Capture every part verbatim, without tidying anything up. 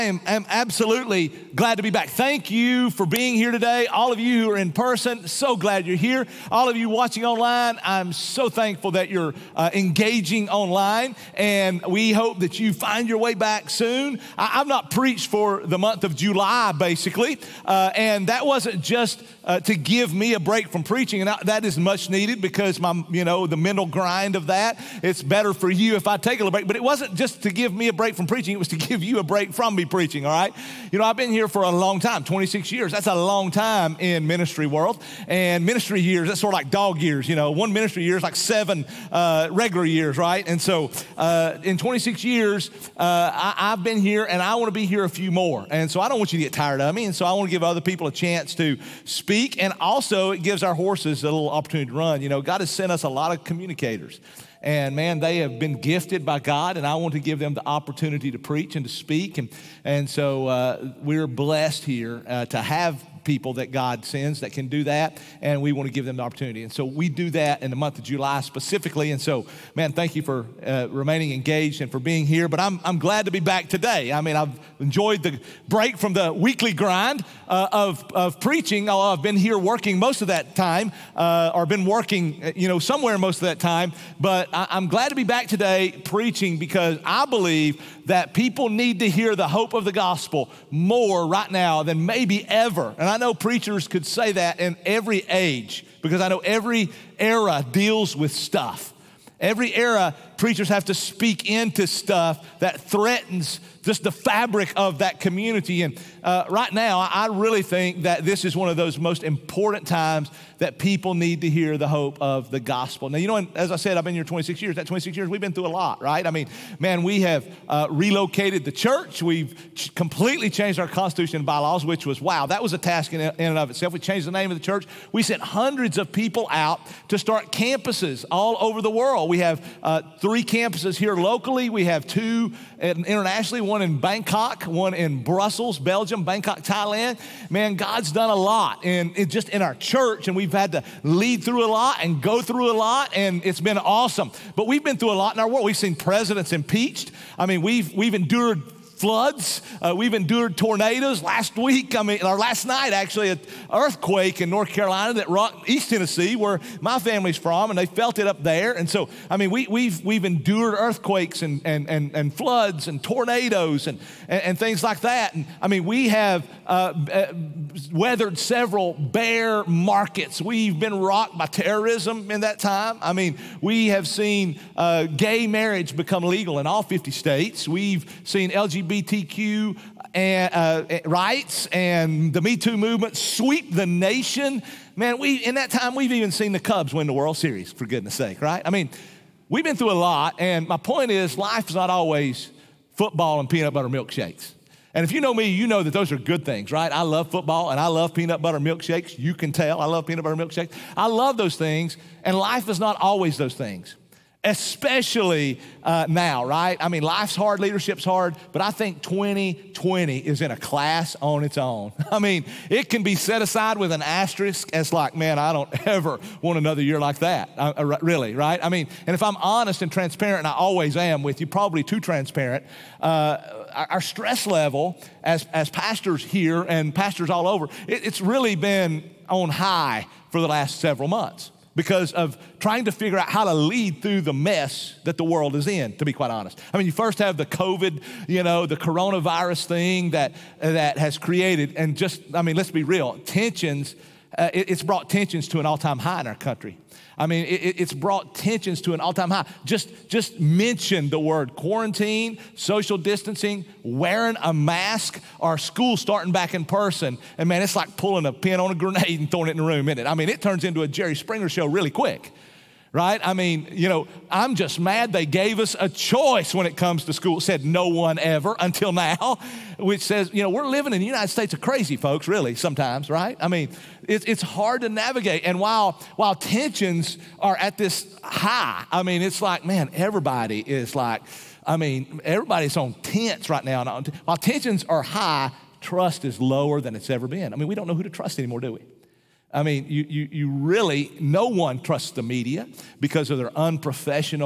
am, am absolutely glad to be back. Thank you for being here today. All of you who are in person, so glad you're here. All of you watching online, I'm so thankful that you're uh, engaging online, and we hope that you find your way back soon. I, I've not preached for the month of July, basically, uh, and that wasn't just uh, to give me a break from preaching, and I, that is much needed because my, you know, the mental grind of that, it's better for you if I take a little break, but it wasn't just to give me a break from preaching, it was to give you a break from me preaching, all right? You know, I've been here for a long time, twenty-six years. That's a long time in ministry world. And ministry years, that's sort of like dog years, you know. One ministry year is like seven uh, regular years, right? And so uh, in twenty-six years, uh, I, I've been here and I want to be here a few more. And so I don't want you to get tired of me. And so I want to give other people a chance to speak. And also it gives our horses a little opportunity to run. You know, God has sent us a lot of communicators. And man, they have been gifted by God, and I want to give them the opportunity to preach and to speak. And, and so uh, we're blessed here uh, to have people that God sends that can do that, and we want to give them the opportunity. And so we do that in the month of July specifically. And so, man, thank you for uh, remaining engaged and for being here. But I'm I'm glad to be back today. I mean, I've enjoyed the break from the weekly grind uh, of of preaching. Although I've been here working most of that time, uh, or been working, you know, somewhere most of that time. But I, I'm glad to be back today preaching because I believe that people need to hear the hope of the gospel more right now than maybe ever. And I know preachers could say that in every age because I know every era deals with stuff. Every era, preachers have to speak into stuff that threatens just the fabric of that community. And uh, right now, I really think that this is one of those most important times that people need to hear the hope of the gospel. Now, you know, as I said, I've been here twenty-six years. That twenty-six years, we've been through a lot, right? I mean, man, we have uh, relocated the church. We've ch- completely changed our constitution and bylaws, which was, wow, that was a task in, in and of itself. We changed the name of the church. We sent hundreds of people out to start campuses all over the world. We have uh, three campuses here locally. We have two internationally, one in Bangkok, one in Brussels, Belgium, Bangkok, Thailand. Man, God's done a lot in, in just in our church, and we've had to lead through a lot and go through a lot, and it's been awesome. But we've been through a lot in our world. We've seen presidents impeached. I mean, we've we've endured floods. Uh, we've endured tornadoes. Last week, I mean, or last night, actually, an earthquake in North Carolina that rocked East Tennessee, where my family's from, and they felt it up there. And so, I mean, we, we've we've endured earthquakes and and and, and floods and tornadoes and, and and things like that. And I mean, we have uh, weathered several bear markets. We've been rocked by terrorism in that time. I mean, we have seen uh, gay marriage become legal in all fifty states. We've seen L G B T Q and, uh, rights and the Me Too movement sweep the nation. Man, we in that time, we've even seen the Cubs win the World Series, for goodness sake, right? I mean, we've been through a lot, and my point is life is not always football and peanut butter milkshakes. And if you know me, you know that those are good things, right? I love football, and I love peanut butter milkshakes. You can tell I love peanut butter milkshakes. I love those things, and life is not always those things. Especially uh, now, right? I mean, life's hard, leadership's hard, but I think twenty twenty is in a class on its own. I mean, it can be set aside with an asterisk as like, man, I don't ever want another year like that, uh, really, right? I mean, and if I'm honest and transparent, and I always am with you, probably too transparent, uh, our stress level as, as pastors here and pastors all over, it, it's really been on high for the last several months, because of trying to figure out how to lead through the mess that the world is in, to be quite honest. I mean, you first have the COVID, you know, the coronavirus thing that that has created, and just, I mean, let's be real, tensions, uh, it, it's brought tensions to an all-time high in our country. I mean, it, it's brought tensions to an all-time high. Just, just mention the word quarantine, social distancing, wearing a mask, or school starting back in person. And man, it's like pulling a pin on a grenade and throwing it in the room, isn't it? I mean, it turns into a Jerry Springer show really quick, right? I mean, you know, I'm just mad they gave us a choice when it comes to school. It said no one ever until now, which says, you know, we're living in the United States of crazy folks, really, sometimes, right? I mean, it's it's hard to navigate. And while while tensions are at this high, I mean, it's like, man, everybody is like, I mean, everybody's on tense right now. While tensions are high, trust is lower than it's ever been. I mean, we don't know who to trust anymore, do we? I mean, you, you, you really, no one trusts the media because of their unprofessional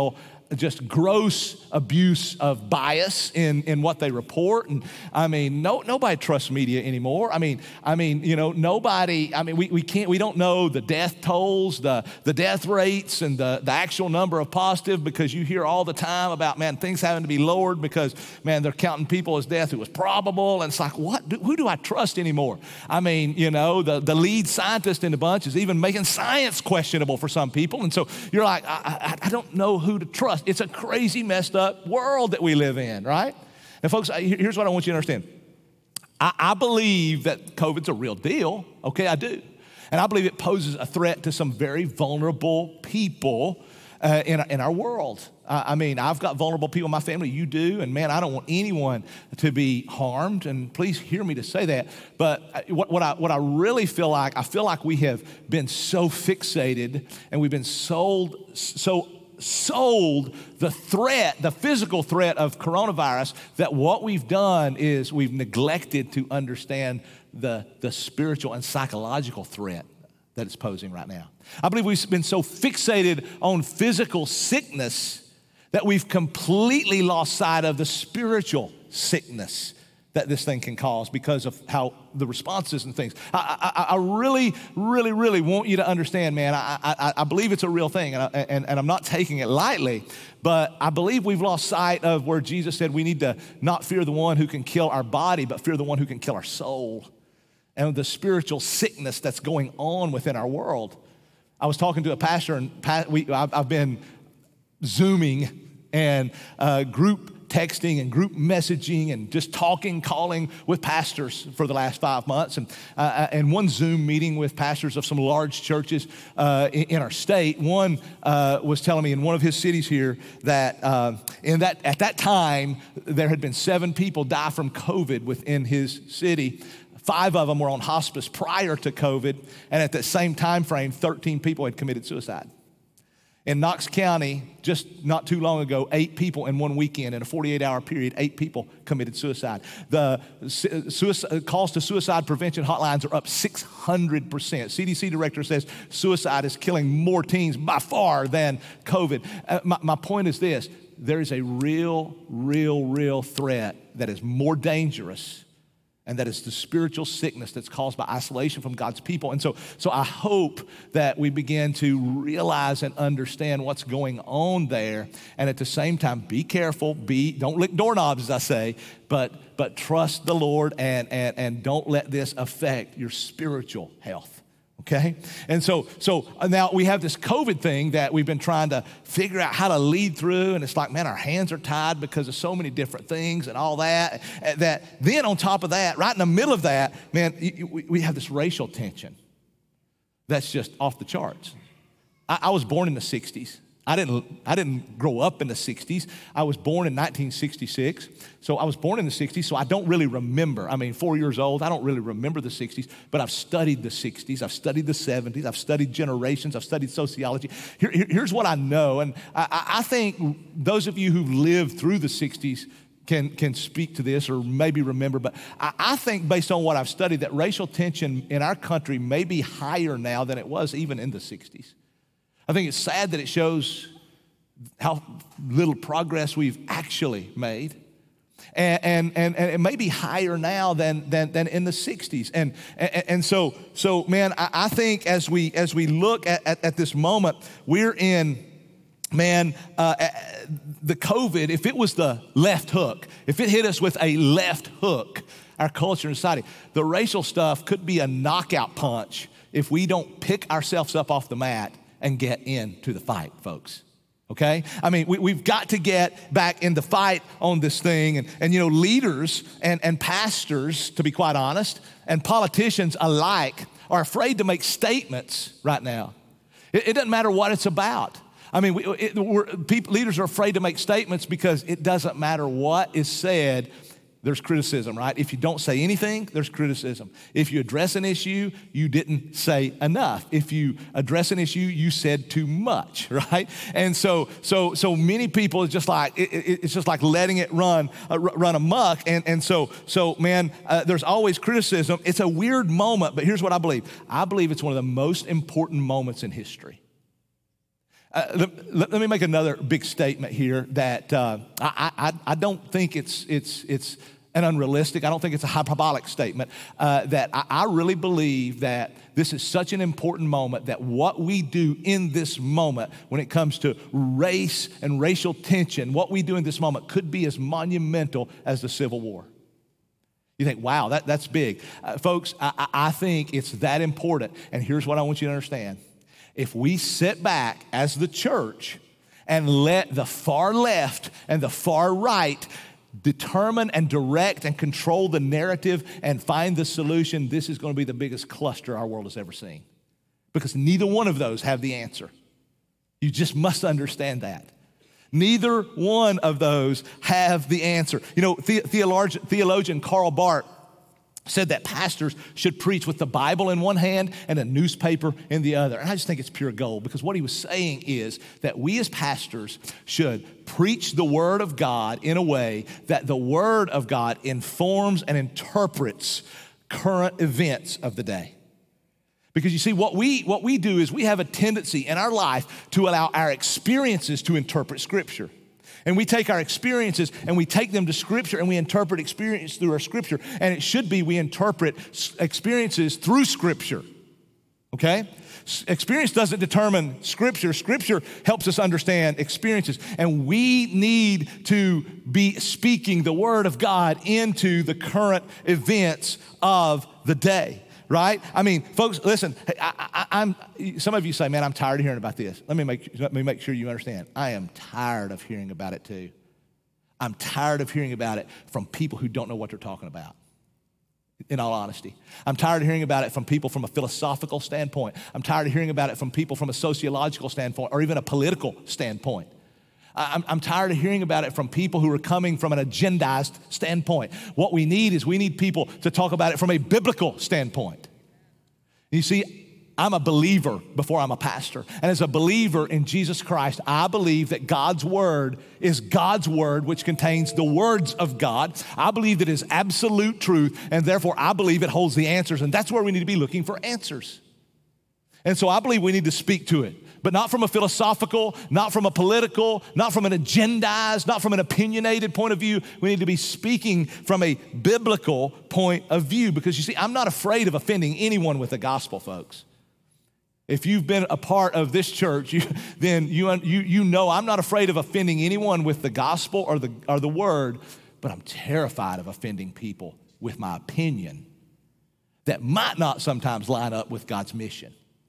just gross abuse of bias in, in what they report. And I mean, no, nobody trusts media anymore. I mean, I mean, you know, nobody, I mean, we, we can't, we don't know the death tolls, the, the death rates and the, the actual number of positive, because you hear all the time about, man, things having to be lowered because, man, they're counting people as death who was probable. And it's like, what, do, who do I trust anymore? I mean, you know, the, the lead scientist in the bunch is even making science questionable for some people. And so you're like, I, I, I don't know who to trust. It's a crazy, messed up world that we live in, right? And folks, here's what I want you to understand. I, I believe that COVID's a real deal. Okay, I do. And I believe it poses a threat to some very vulnerable people uh, in, in our world. Uh, I mean, I've got vulnerable people in my family, you do, and man, I don't want anyone to be harmed, and please hear me to say that. But what, what, I, what I really feel like, I feel like we have been so fixated and we've been sold, so sold the threat, the physical threat of coronavirus, that what we've done is we've neglected to understand the, the spiritual and psychological threat that it's posing right now. I believe we've been so fixated on physical sickness that we've completely lost sight of the spiritual sickness that this thing can cause because of how the responses and things. I, I, I really, really, really want you to understand, man, I, I, I believe it's a real thing, and, I, and, and I'm not taking it lightly, but I believe we've lost sight of where Jesus said we need to not fear the one who can kill our body, but fear the one who can kill our soul, and the spiritual sickness that's going on within our world. I was talking to a pastor, and we, I've, I've been Zooming and uh, group texting and group messaging and just talking, calling with pastors for the last five months. And, uh, and one Zoom meeting with pastors of some large churches uh, in, in our state, one uh, was telling me in one of his cities here that, uh, in that at that time, there had been seven people die from COVID within his city. Five of them were on hospice prior to COVID, and at that same time frame, thirteen people had committed suicide. In Knox County, just not too long ago, eight people in one weekend, in a forty-eight hour period, eight people committed suicide. The suicide, calls to suicide prevention hotlines are up six hundred percent. C D C director says suicide is killing more teens by far than COVID. Uh, my, my point is this: there is a real, real, real threat that is more dangerous, and that is the spiritual sickness that's caused by isolation from God's people. And so, so I hope that we begin to realize and understand what's going on there, and at the same time, be careful, be, don't lick doorknobs, as I say, but, but trust the Lord, and, and, and don't let this affect your spiritual health. Okay? And so, so now we have this COVID thing that we've been trying to figure out how to lead through, and it's like, man, our hands are tied because of so many different things and all that. That then on top of that, right in the middle of that, man, we have this racial tension that's just off the charts. I, I was born in the sixties. I didn't, I didn't grow up in the sixties. I was born in nineteen sixty-six. So I was born in the sixties, so I don't really remember. I mean, four years old, I don't really remember the sixties, but I've studied the sixties. I've studied the seventies. I've studied generations. I've studied sociology. Here, here, here's what I know, and I, I think those of you who've lived through the sixties can, can speak to this or maybe remember, but I, I think based on what I've studied that racial tension in our country may be higher now than it was even in the sixties. I think it's sad that it shows how little progress we've actually made. And, and, and, and it may be higher now than, than, than in the sixties. And, and, and so, so, man, I, I think as we, as we look at, at, at this moment, we're in, man, uh, the COVID, if it was the left hook, if it hit us with a left hook, our culture and society, the racial stuff could be a knockout punch if we don't pick ourselves up off the mat and get into the fight, folks. Okay? I mean, we, we've got to get back in the fight on this thing. And, and you know, leaders and, and pastors, to be quite honest, and politicians alike are afraid to make statements right now. It, it doesn't matter what it's about. I mean, we, it, we're, people, leaders are afraid to make statements because it doesn't matter what is said. There's criticism, right? If you don't say anything, there's criticism. If you address an issue, you didn't say enough. If you address an issue, you said too much, right? And so, so, so many people it's just like it, it, it's just like letting it run, uh, run amok. And and so, so man, uh, there's always criticism. It's a weird moment, but here's what I believe. I believe it's one of the most important moments in history. Uh, let, let, let me make another big statement here that uh, I, I, I don't think it's, it's, it's an unrealistic, I don't think it's a hyperbolic statement, uh, that I, I really believe that this is such an important moment that what we do in this moment when it comes to race and racial tension, what we do in this moment could be as monumental as the Civil War. You think, wow, that, that's big. Uh, folks, I, I think it's that important. And here's what I want you to understand. If we sit back as the church and let the far left and the far right determine and direct and control the narrative and find the solution, this is going to be the biggest cluster our world has ever seen. Because neither one of those have the answer. You just must understand that. Neither one of those have the answer. You know, the, theologian, theologian Karl Barth said that pastors should preach with the Bible in one hand and a newspaper in the other. And I just think it's pure gold, because what he was saying is that we as pastors should preach the Word of God in a way that the Word of God informs and interprets current events of the day. Because you see, what we, what we do is we have a tendency in our life to allow our experiences to interpret Scripture. And we take our experiences and we take them to Scripture and we interpret experience through our Scripture. And it should be we interpret experiences through Scripture, okay? Experience doesn't determine Scripture. Scripture helps us understand experiences. And we need to be speaking the Word of God into the current events of the day. Right? I mean, folks, listen, I, I, I'm, some of you say, man, I'm tired of hearing about this. Let me make, let me make sure you understand. I am tired of hearing about it too. I'm tired of hearing about it from people who don't know what they're talking about, in all honesty. I'm tired of hearing about it from people from a philosophical standpoint. I'm tired of hearing about it from people from a sociological standpoint or even a political standpoint. I'm, I'm tired of hearing about it from people who are coming from an agendized standpoint. What we need is we need people to talk about it from a biblical standpoint. You see, I'm a believer before I'm a pastor. And as a believer in Jesus Christ, I believe that God's Word is God's Word, which contains the words of God. I believe that it is absolute truth, and therefore I believe it holds the answers. And that's where we need to be looking for answers. And so I believe we need to speak to it. But not from a philosophical, not from a political, not from an agendized, not from an opinionated point of view. We need to be speaking from a biblical point of view. Because you see, I'm not afraid of offending anyone with the gospel, folks. If you've been a part of this church, you, then you, you, you know I'm not afraid of offending anyone with the gospel or the, or the word, but I'm terrified of offending people with my opinion that might not sometimes line up with God's mission.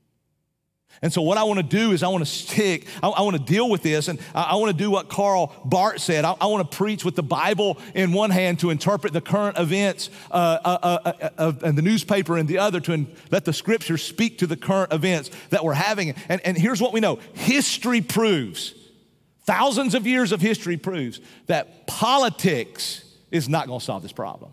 And so what I want to do is I want to stick, I, I want to deal with this, and I, I want to do what Karl Barth said. I, I want to preach with the Bible in one hand to interpret the current events uh, uh, uh, uh, uh, and the newspaper in the other to in, let the Scripture speak to the current events that we're having. And, and here's what we know. History proves, thousands of years of history proves that politics is not going to solve this problem.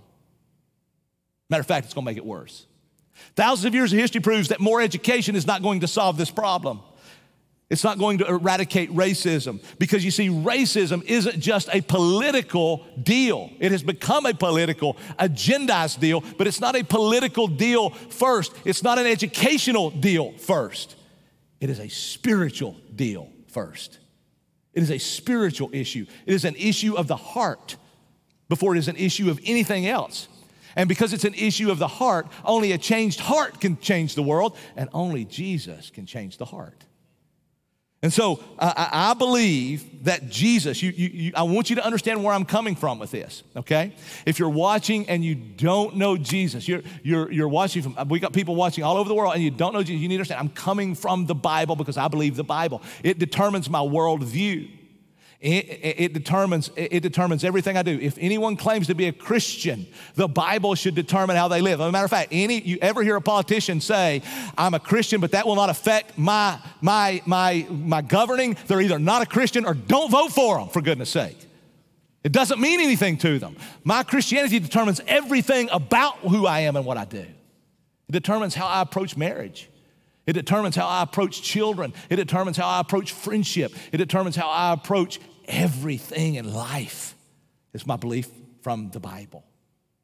Matter of fact, it's going to make it worse. Thousands of years of history proves that more education is not going to solve this problem. It's not going to eradicate racism, because you see, racism isn't just a political deal. It has become a political, agendized deal, but it's not a political deal first. It's not an educational deal first. It is a spiritual deal first. It is a spiritual issue. It is an issue of the heart before it is an issue of anything else. And because it's an issue of the heart, only a changed heart can change the world, and only Jesus can change the heart. And so uh, I, I believe that Jesus, you, you, you, I want you to understand where I'm coming from with this, okay? If you're watching and you don't know Jesus, you're, you're, you're watching from, we got people watching all over the world and you don't know Jesus, you need to understand, I'm coming from the Bible because I believe the Bible. It determines my worldview. It, it, it determines it determines everything I do. If anyone claims to be a Christian, the Bible should determine how they live. As a matter of fact, any you ever hear a politician say, "I'm a Christian, but that will not affect my my my my governing," they're either not a Christian or don't vote for them. For goodness' sake, it doesn't mean anything to them. My Christianity determines everything about who I am and what I do. It determines how I approach marriage. It determines how I approach children. It determines how I approach friendship. It determines how I approach everything in life. It's my belief from the Bible.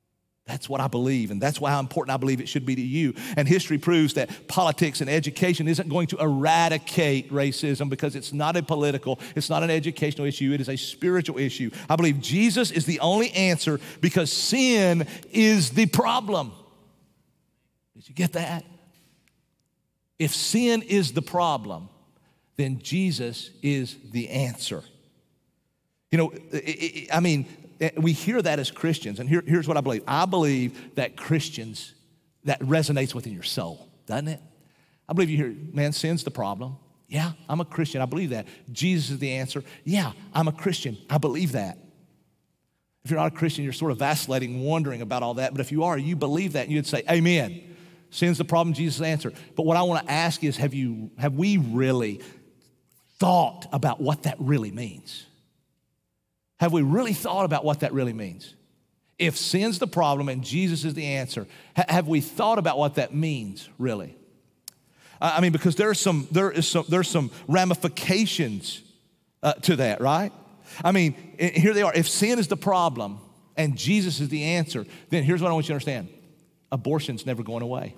That's what I believe, and that's why how important I believe it should be to you. And history proves that politics and education isn't going to eradicate racism because it's not a political, it's not an educational issue, it is a spiritual issue. I believe Jesus is the only answer because sin is the problem. Did you get that? If sin is the problem, then Jesus is the answer. You know, I mean, we hear that as Christians, and here, here's what I believe. I believe that Christians, that resonates within your soul, doesn't it? I believe you hear, man, sin's the problem. Yeah, I'm a Christian. I believe that. Jesus is the answer. Yeah, I'm a Christian. I believe that. If you're not a Christian, you're sort of vacillating, wondering about all that. But if you are, you believe that, and you'd say, amen. Sin's the problem, Jesus is the answer. But what I want to ask is, have you, have we really thought about what that really means? Have we really thought about what that really means? If sin's the problem and Jesus is the answer, ha- have we thought about what that means, really? Uh, I mean, because there are some, there is some, there's some ramifications uh, to that, right? I mean, here they are. If sin is the problem and Jesus is the answer, then here's what I want you to understand. Abortion's never going away.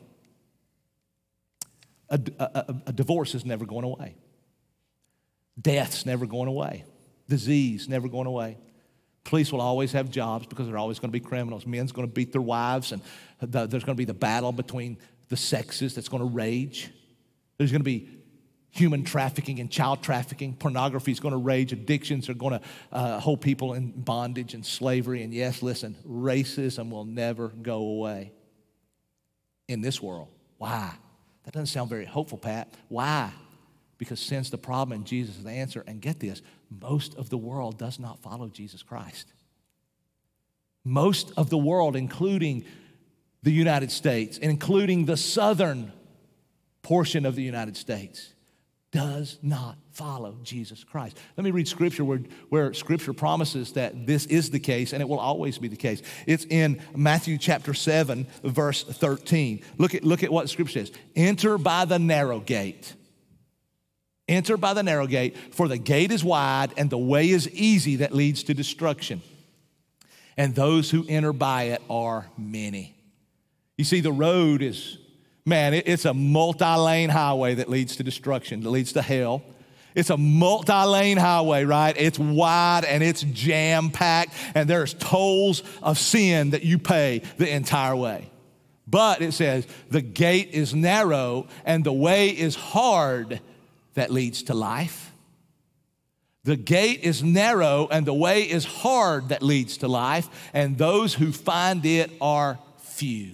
A, a, a, a divorce is never going away. Death's never going away. Disease never going away. Police will always have jobs because they're always going to be criminals. Men's going to beat their wives, and the, there's going to be the battle between the sexes that's going to rage. There's going to be human trafficking and child trafficking. Pornography is going to rage. Addictions are going to uh, hold people in bondage and slavery. And yes, listen, racism will never go away in this world. Why? That doesn't sound very hopeful, Pat. Why? Because sin's the problem and Jesus is the answer. And get this, most of the world does not follow Jesus Christ. Most of the world, including the United States, including the southern portion of the United States, does not follow Jesus Christ. Let me read scripture where, where scripture promises that this is the case, and it will always be the case. It's in Matthew chapter seven, verse thirteen. Look at, look at what scripture says. Enter by the narrow gate. Enter by the narrow gate, for the gate is wide and the way is easy that leads to destruction. And those who enter by it are many. You see, the road is, man, it, it's a multi-lane highway that leads to destruction, that leads to hell. It's a multi-lane highway, right? It's wide and it's jam-packed, and there's tolls of sin that you pay the entire way. But it says, the gate is narrow and the way is hard that leads to life. The gate is narrow and the way is hard that leads to life, and those who find it are few.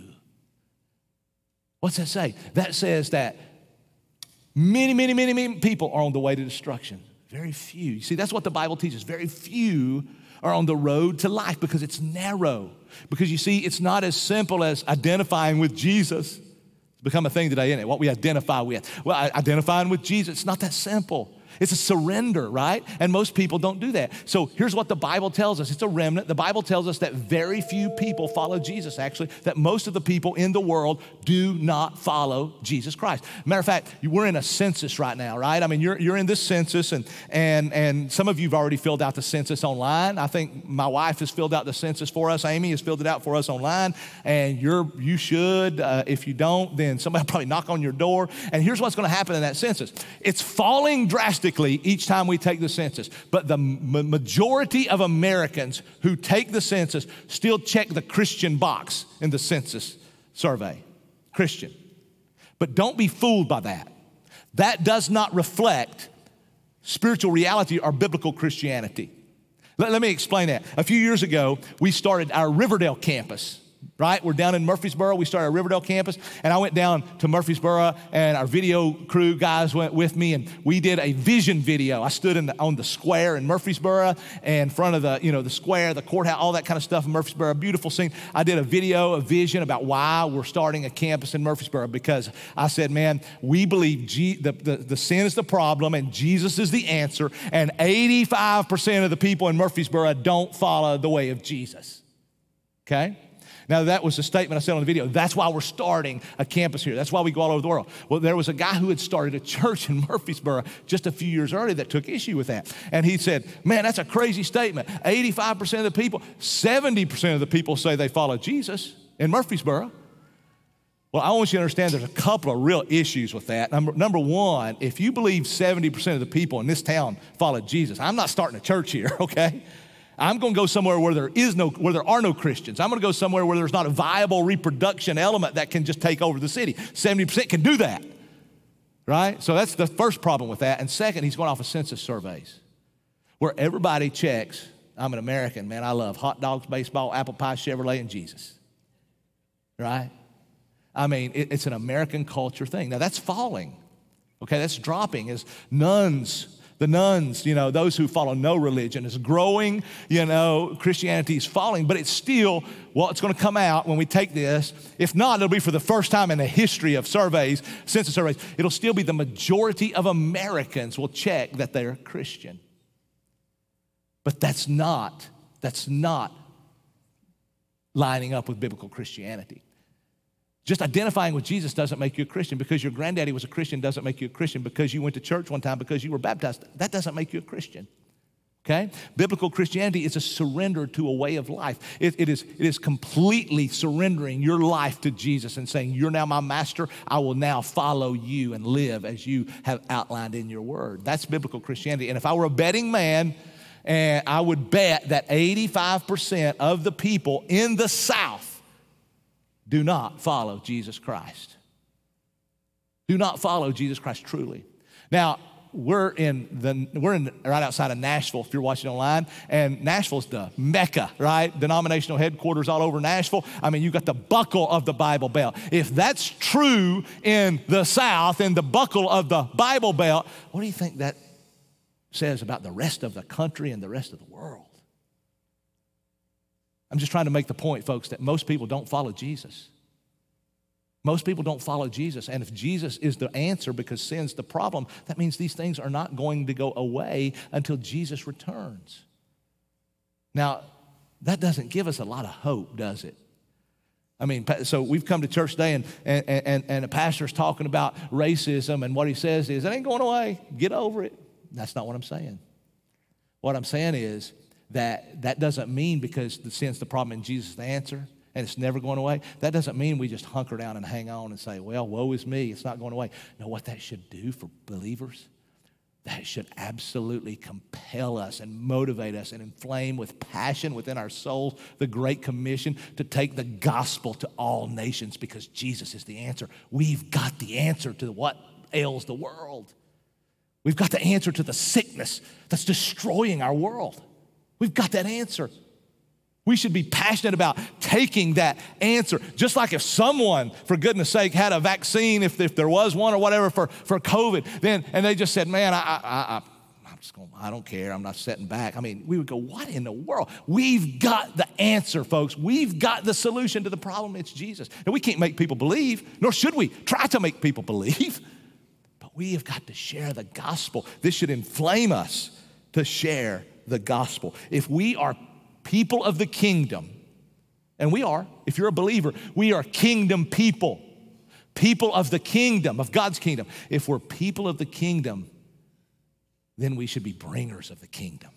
What's that say? That says that many, many, many, many people are on the way to destruction. Very few. You see, that's what the Bible teaches. Very few are on the road to life because it's narrow. Because you see, it's not as simple as identifying with Jesus. It's become a thing today, isn't it? What we identify with. Well, identifying with Jesus, it's not that simple. It's a surrender, right? And most people don't do that. So here's what the Bible tells us. It's a remnant. The Bible tells us that very few people follow Jesus, actually, that most of the people in the world do not follow Jesus Christ. Matter of fact, we're in a census right now, right? I mean, you're, you're in this census, and, and, and some of you have already filled out the census online. I think my wife has filled out the census for us. Amy has filled it out for us online, and you're, you should. Uh, if you don't, then somebody will probably knock on your door. And here's what's going to happen in that census. It's falling drastically each time we take the census. But the m- majority of Americans who take the census still check the Christian box in the census survey. Christian. But don't be fooled by that. That does not reflect spiritual reality or biblical Christianity. Let, let me explain that. A few years ago, we started our Riverdale campus. Right? We're down in Murfreesboro. We started our Riverdale campus, and I went down to Murfreesboro, and our video crew guys went with me, and we did a vision video. I stood in the, on the square in Murfreesboro, in front of the, you know, the square, the courthouse, all that kind of stuff in Murfreesboro. Beautiful scene. I did a video, a vision about why we're starting a campus in Murfreesboro, because I said, man, we believe G, the, the, the sin is the problem, and Jesus is the answer, and eighty-five percent of the people in Murfreesboro don't follow the way of Jesus. Okay? Now, that was a statement I said on the video. That's why we're starting a campus here. That's why we go all over the world. Well, there was a guy who had started a church in Murfreesboro just a few years earlier that took issue with that. And he said, man, that's a crazy statement. eighty-five percent of the people, seventy percent of the people say they follow Jesus. in Murfreesboro. Well, I want you to understand there's a couple of real issues with that. Number, number one, if you believe seventy percent of the people in this town follow Jesus, I'm not starting a church here, okay? I'm going to go somewhere where there is no, where there are no Christians. I'm going to go somewhere where there's not a viable reproduction element that can just take over the city. seventy percent can do that, right? So that's the first problem with that. And second, he's going off of census surveys where everybody checks, I'm an American, man, I love hot dogs, baseball, apple pie, Chevrolet, and Jesus, right? I mean, it, it's an American culture thing. Now, that's falling, okay? That's dropping as nuns, the nuns, you know, those who follow no religion is growing, you know, Christianity is falling, but it's still, well, it's going to come out when we take this. If not, it'll be for the first time in the history of surveys, census surveys, it'll still be the majority of Americans will check that they're Christian. But that's not, that's not lining up with biblical Christianity. Just identifying with Jesus doesn't make you a Christian. Because your granddaddy was a Christian doesn't make you a Christian. Because you went to church one time, because you were baptized, that doesn't make you a Christian, okay? Biblical Christianity is a surrender to a way of life. It, it, is, it is completely surrendering your life to Jesus and saying, you're now my master, I will now follow you and live as you have outlined in your word. That's biblical Christianity. And if I were a betting man, and I would bet that eighty-five percent of the people in the South do not follow Jesus Christ. Do not follow Jesus Christ truly. Now, we're in the we're in right outside of Nashville if you're watching online, and Nashville's the Mecca, right? Denominational headquarters all over Nashville. I mean, you got the buckle of the Bible Belt. If that's true in the South and the buckle of the Bible Belt, what do you think that says about the rest of the country and the rest of the world? I'm just trying to make the point, folks, that most people don't follow Jesus. Most people don't follow Jesus. And if Jesus is the answer because sin's the problem, that means these things are not going to go away until Jesus returns. Now, that doesn't give us a lot of hope, does it? I mean, so we've come to church today and, and, and, and a pastor's talking about racism, and what he says is, it ain't going away. Get over it. That's not what I'm saying. What I'm saying is that that doesn't mean because the sin's the problem and Jesus is the answer and it's never going away, that doesn't mean we just hunker down and hang on and say, well, woe is me, it's not going away. No, what that should do for believers, that should absolutely compel us and motivate us and inflame with passion within our souls the Great Commission to take the gospel to all nations because Jesus is the answer. We've got the answer to what ails the world. We've got the answer to the sickness that's destroying our world. We've got that answer. We should be passionate about taking that answer. Just like if someone, for goodness sake, had a vaccine, if, if there was one or whatever for, for COVID, then and they just said, man, I, I, I, I'm just going, I don't care, I'm not setting back. I mean, we would go, what in the world? We've got the answer, folks. We've got the solution to the problem. It's Jesus. And we can't make people believe, nor should we try to make people believe. We have got to share the gospel. This should inflame us to share the gospel. If we are people of the kingdom, and we are, if you're a believer, we are kingdom people, people of the kingdom, of God's kingdom. If we're people of the kingdom, then we should be bringers of the kingdom.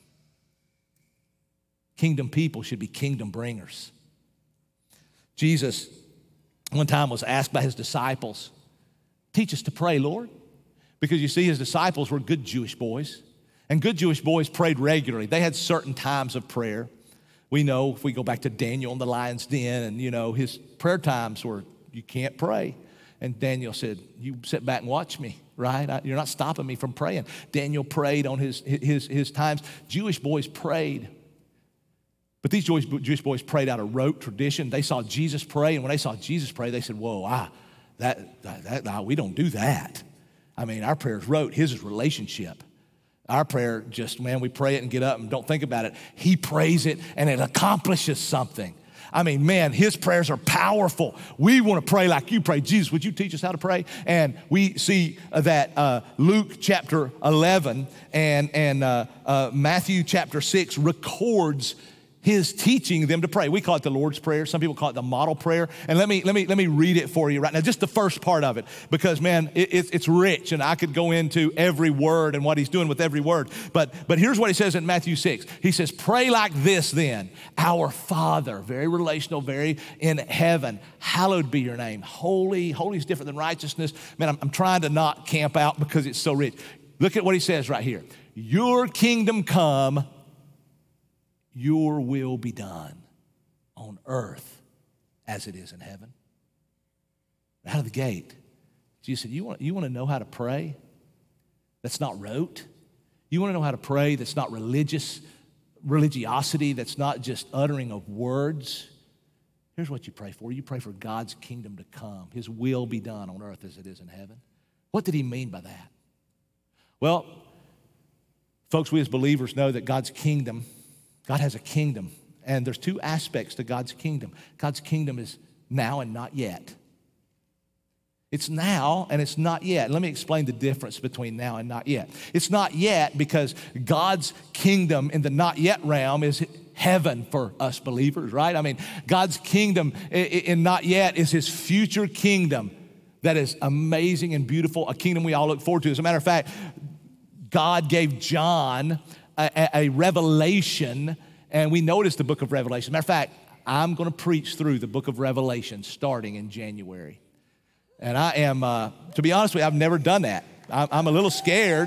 Kingdom people should be kingdom bringers. Jesus, one time, was asked by his disciples, teach us to pray, Lord. Because you see, his disciples were good Jewish boys, and good Jewish boys prayed regularly. They had certain times of prayer. We know if we go back to Daniel in the lion's den, and you know, his prayer times were, you can't pray. And Daniel said, you sit back and watch me, right? I, you're not stopping me from praying. Daniel prayed on his, his, his times. Jewish boys prayed. But these Jewish, Jewish boys prayed out of rote tradition. They saw Jesus pray, and when they saw Jesus pray, they said, whoa, ah, that, that, that, nah, we don't do that. I mean, our prayer's rote. His is relationship. Our prayer just, man, we pray it and get up and don't think about it. He prays it and it accomplishes something. I mean, man, his prayers are powerful. We want to pray like you pray. Jesus, would you teach us how to pray? And we see that uh, Luke chapter eleven and, and uh, uh, Matthew chapter six records his teaching them to pray. We call it the Lord's Prayer. Some people call it the model prayer. And let me let me let me read it for you right now, just the first part of it, because man, it, it's it's rich, and I could go into every word and what he's doing with every word. But but here's what he says in Matthew six. He says, "Pray like this, then: Our Father," very relational, very in heaven, hallowed be your name. Holy, holy is different than righteousness. Man, I'm, I'm trying to not camp out because it's so rich. Look at what he says right here: Your kingdom come. Your will be done on earth as it is in heaven. Out of the gate, Jesus said, you want, you want to know how to pray that's not rote? You want to know how to pray that's not religious, religiosity, that's not just uttering of words? Here's what you pray for. You pray for God's kingdom to come, his will be done on earth as it is in heaven. What did he mean by that? Well, folks, we as believers know that God's kingdom, God has a kingdom, and there's two aspects to God's kingdom. God's kingdom is now and not yet. It's now and it's not yet. Let me explain the difference between now and not yet. It's not yet because God's kingdom in the not yet realm is heaven for us believers, right? I mean, God's kingdom in not yet is his future kingdom that is amazing and beautiful, a kingdom we all look forward to. As a matter of fact, God gave John A, a revelation, and we noticed the book of Revelation. Matter of fact, I'm going to preach through the book of Revelation starting in January. And I am, uh, to be honest with you, I've never done that. I'm, I'm a little scared.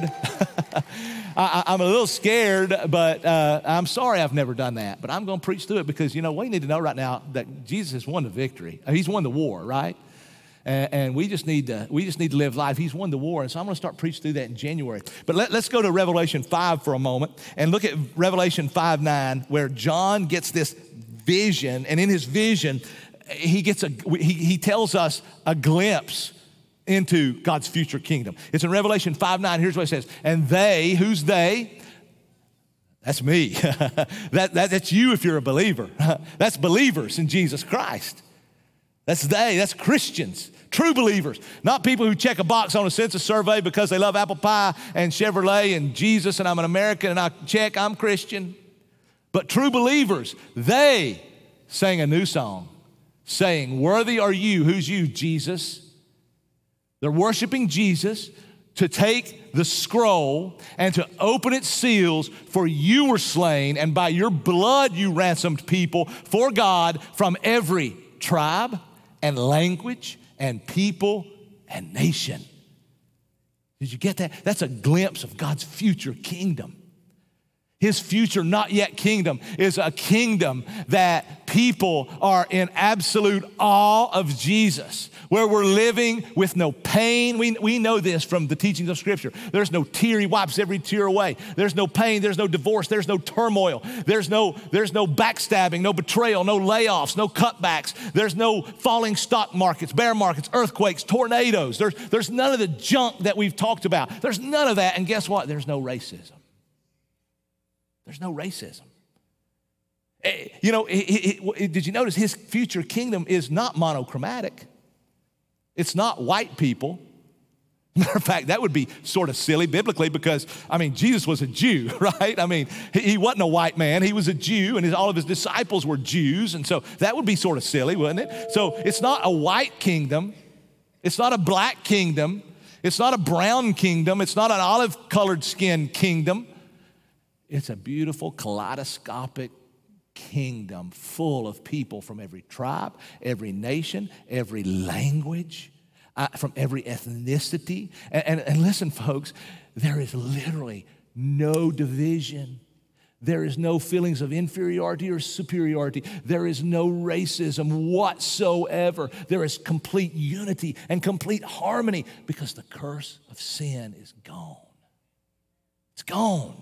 I, I'm a little scared, but uh, I'm sorry I've never done that. But I'm going to preach through it because, you know, we need to know right now that Jesus has won the victory. He's won the war, right? And, and we just need to we just need to live life. He's won the war, and so I'm going to start preaching through that in January. But let, let's go to Revelation five for a moment and look at Revelation five nine, where John gets this vision, and in his vision, he gets a he, he tells us a glimpse into God's future kingdom. It's in Revelation five nine. Here's what it says: And they, who's they? That's me. that, that that's you if you're a believer. That's believers in Jesus Christ. That's they, that's Christians, true believers, not people who check a box on a census survey because they love apple pie and Chevrolet and Jesus and I'm an American and I check, I'm Christian. But true believers, they sang a new song saying, worthy are you. Who's you? Jesus. They're worshiping Jesus to take the scroll and to open its seals, for you were slain and by your blood you ransomed people for God from every tribe and language and people and nation. Did you get that? That's a glimpse of God's future kingdom. His future not yet kingdom is a kingdom that people are in absolute awe of Jesus, where we're living with no pain. We, we know this from the teachings of Scripture. There's no tear. He wipes every tear away. There's no pain. There's no divorce. There's no turmoil. There's no, there's no backstabbing, no betrayal, no layoffs, no cutbacks. There's no falling stock markets, bear markets, earthquakes, tornadoes. There's, there's none of the junk that we've talked about. There's none of that. And guess what? There's no racism. There's no racism. You know, did you notice his future kingdom is not monochromatic? It's not white people. Matter of fact, that would be sort of silly biblically because, I mean, Jesus was a Jew, right? I mean, he wasn't a white man. He was a Jew, and his, all of his disciples were Jews, and so that would be sort of silly, wouldn't it? So it's not a white kingdom. It's not a black kingdom. It's not a brown kingdom. It's not an olive-colored skin kingdom. It's a beautiful kaleidoscopic kingdom full of people from every tribe, every nation, every language, uh, from every ethnicity. And, and, and listen, folks, there is literally no division. There is no feelings of inferiority or superiority. There is no racism whatsoever. There is complete unity and complete harmony because the curse of sin is gone. It's gone.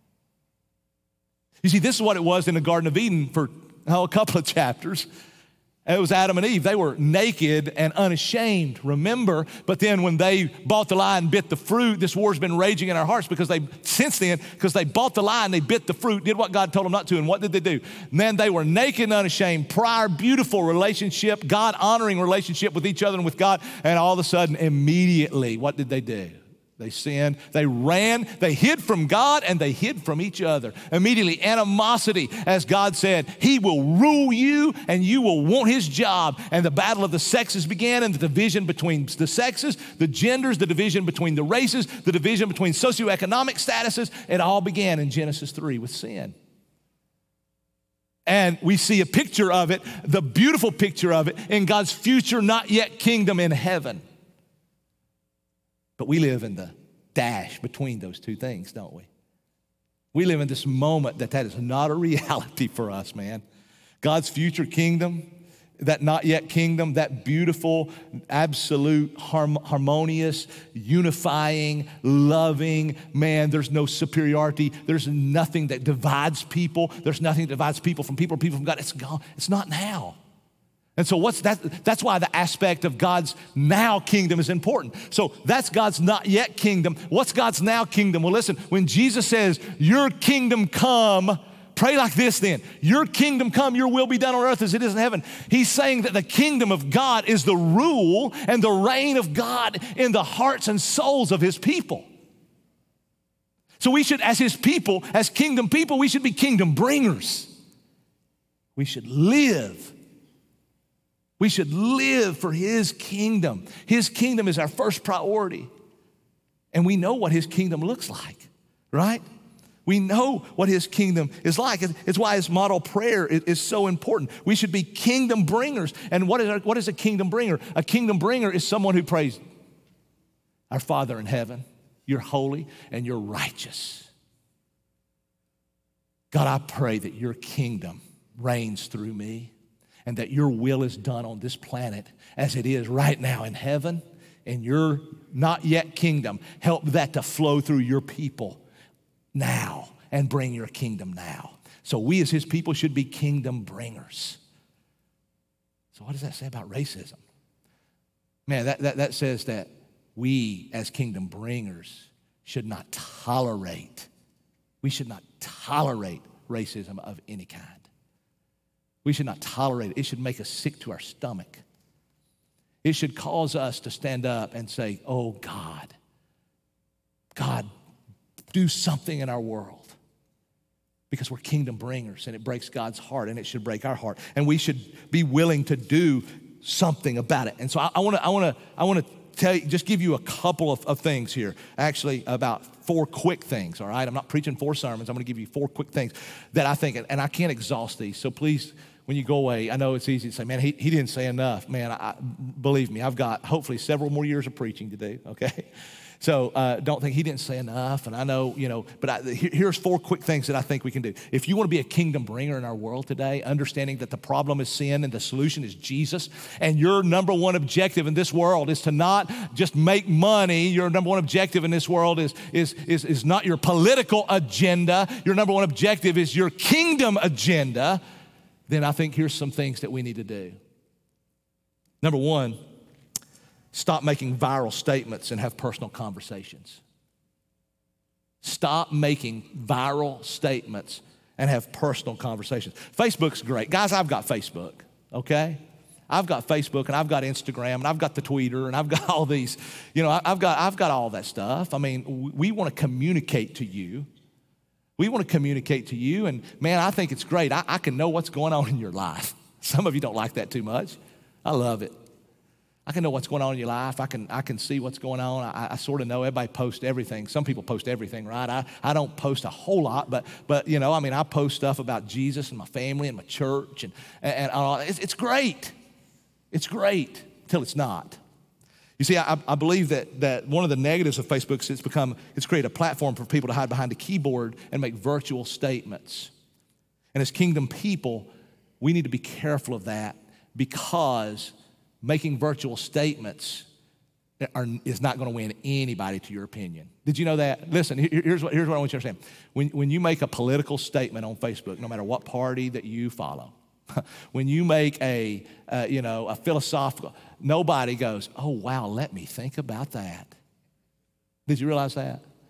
You see, this is what it was in the Garden of Eden for oh, a couple of chapters. It was Adam and Eve. They were naked and unashamed, remember? But then when they bought the lie and bit the fruit, this war's been raging in our hearts because they, since then, because they bought the lie and they bit the fruit, did what God told them not to, and what did they do? And then they were naked and unashamed, prior beautiful relationship, God-honoring relationship with each other and with God, and all of a sudden, immediately, what did they do? They sinned, they ran, they hid from God, and they hid from each other. Immediately, animosity, as God said, he will rule you and you will want his job. And the battle of the sexes began, and the division between the sexes, the genders, the division between the races, the division between socioeconomic statuses. It all began in Genesis three with sin. And we see a picture of it, the beautiful picture of it, in God's future not yet kingdom in heaven. But we live in the dash between those two things, don't we? We live in this moment that that is not a reality for us, man. God's future kingdom, that not yet kingdom, that beautiful, absolute, harm- harmonious, unifying, loving, man, there's no superiority. There's nothing that divides people. There's nothing that divides people from people or people from God. It's gone. It's not now. And so what's that? That's why the aspect of God's now kingdom is important. So that's God's not yet kingdom. What's God's now kingdom? Well, listen, when Jesus says, your kingdom come, pray like this then. Your kingdom come, your will be done on earth as it is in heaven. He's saying that the kingdom of God is the rule and the reign of God in the hearts and souls of his people. So we should, as his people, as kingdom people, we should be kingdom bringers. We should live. We should live for his kingdom. His kingdom is our first priority. And we know what his kingdom looks like, right? We know what his kingdom is like. It's why his model prayer is so important. We should be kingdom bringers. And what is, our, what is a kingdom bringer? A kingdom bringer is someone who prays, our Father in heaven, you're holy and you're righteous. God, I pray that your kingdom reigns through me, and that your will is done on this planet as it is right now in heaven, in your not yet kingdom. Help that to flow through your people now and bring your kingdom now. So we as his people should be kingdom bringers. So what does that say about racism? Man, that, that, that says that we as kingdom bringers should not tolerate, we should not tolerate racism of any kind. We should not tolerate it. It should make us sick to our stomach. It should cause us to stand up and say, oh God, God, do something in our world. Because we're kingdom bringers and it breaks God's heart and it should break our heart. And we should be willing to do something about it. And so I, I wanna, I wanna, I wanna tell you, just give you a couple of, of things here. Actually, about four quick things, all right? I'm not preaching four sermons. I'm gonna give you four quick things that I think, and I can't exhaust these, so please, when you go away, I know it's easy to say, man, he, he didn't say enough. Man, I, believe me, I've got hopefully several more years of preaching to do, okay? So uh, don't think he didn't say enough, and I know, you know, but I, here, here's four quick things that I think we can do. If you want to be a kingdom bringer in our world today, understanding that the problem is sin and the solution is Jesus, and your number one objective in this world is to not just make money. Your number one objective in this world is, is, is, is not your political agenda. Your number one objective is your kingdom agenda. Then I think here's some things that we need to do. Number one, stop making viral statements and have personal conversations. Stop making viral statements and have personal conversations. Facebook's great. Guys, I've got Facebook, okay? I've got Facebook and I've got Instagram and I've got the Twitter and I've got all these, you know, I've got, I've got all that stuff. I mean, we want to communicate to you. We want to communicate to you, and man, I think it's great. I, I can know what's going on in your life. Some of you don't like that too much. I love it. I can know what's going on in your life. I can I can see what's going on. I, I sort of know. Everybody posts everything. Some people post everything, right? I, I don't post a whole lot, but but you know, I mean, I post stuff about Jesus and my family and my church, and and, and all. It's, it's great. It's great till it's not. You see, I, I believe that, that one of the negatives of Facebook is it's become, it's created a platform for people to hide behind a keyboard and make virtual statements. And as kingdom people, we need to be careful of that, because making virtual statements are, is not going to win anybody to your opinion. Did you know that? Listen, here, here's, what, here's what I want you to understand. When, when you make a political statement on Facebook, no matter what party that you follow, when you make a, uh, you know, a philosophical, nobody goes, oh, wow, let me think about that. Did you realize that?